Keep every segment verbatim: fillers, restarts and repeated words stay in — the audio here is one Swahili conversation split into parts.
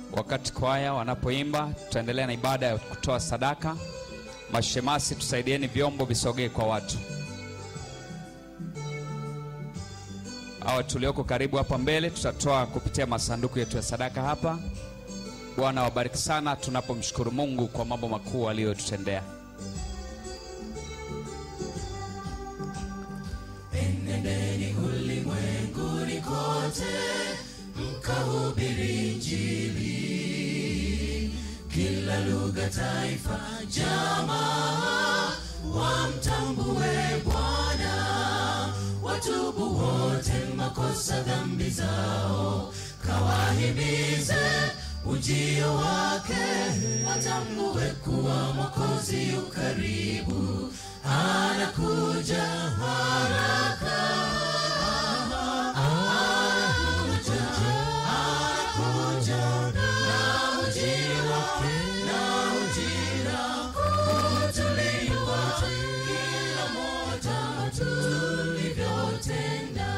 Wakati kwaya wanapoimba, tutaendelea na ibada ya kutoa sadaka. Mashemasi, tusaidieni vyombo visogee kwa watu. Hawa tulioko karibu hapa mbele tutatoa kupitia masanduku yetu ya sadaka hapa. Bwana wabariki sana tunapomshukuru Mungu kwa mambo makuu aliyotutendea. Enendeni ulimwenguni kote, mkahubiri Injili. Kila lugha, taifa, jamaa, wamtambue Bwana. Watubu wote makosa, dhambi zao, kawahimize ujio wake. Watambue kuwa Mwokozi yu karibu, anakuja haraka. Anakuja, anakuja na ujira, na ujira kutulipa kila moja tulivyotenda.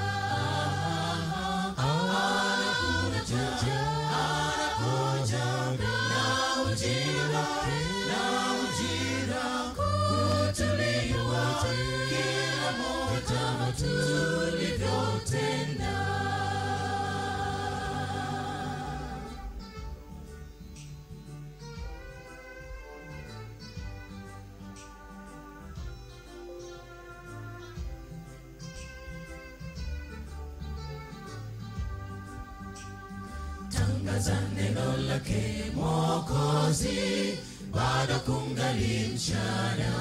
Anakuja, anakuja na ujira, na ujira kutulipa kila moja tulivyotenda. Tangaza neno lake Mwokozi, bado kungali mchana.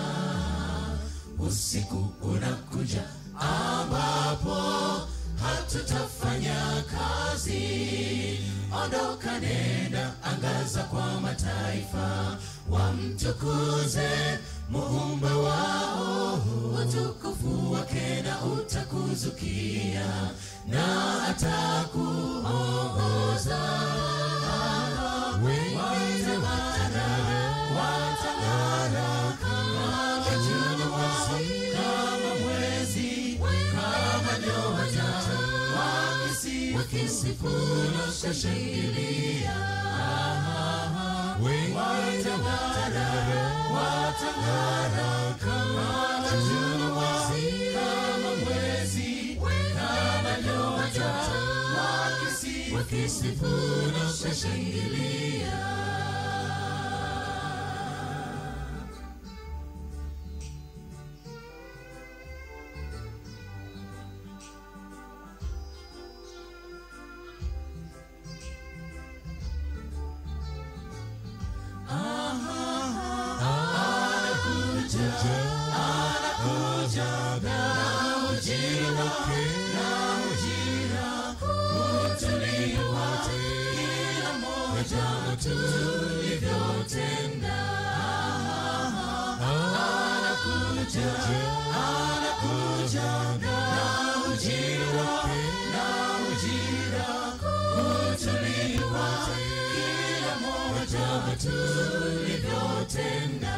Usiku unakuja ambapo hatutafanya kazi. Ondoka, nenda, angaza kwa mataifa, wamtukuze Muumba wao. Utukufu wake na utakuzukia, na atakuongoza. Wengine watang'ara kama jua, kama mwezi, kama nyota, wakisifu na kushangilia. Wengine watang'ara kama jua, kama mwezi, kama nyota, wakisifu na kushangilia. Anakuja na ujira, na ujira kutulipa kila moja tulivyotenda. Anakuja, anakuja na ujira, na ujira kutulipa kila moja tulivyotenda.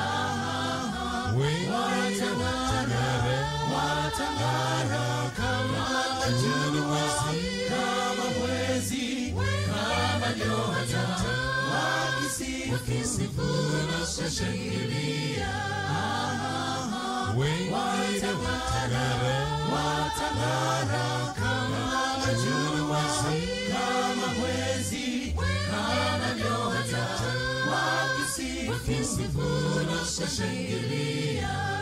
Watang'ara, watang'ara kama jua, kama mwezi, kama nyota, wakisifu na kushangilia. Watang'ara, watang'ara kama jua, kama mwezi, kama nyota, wakisifu na kushangilia.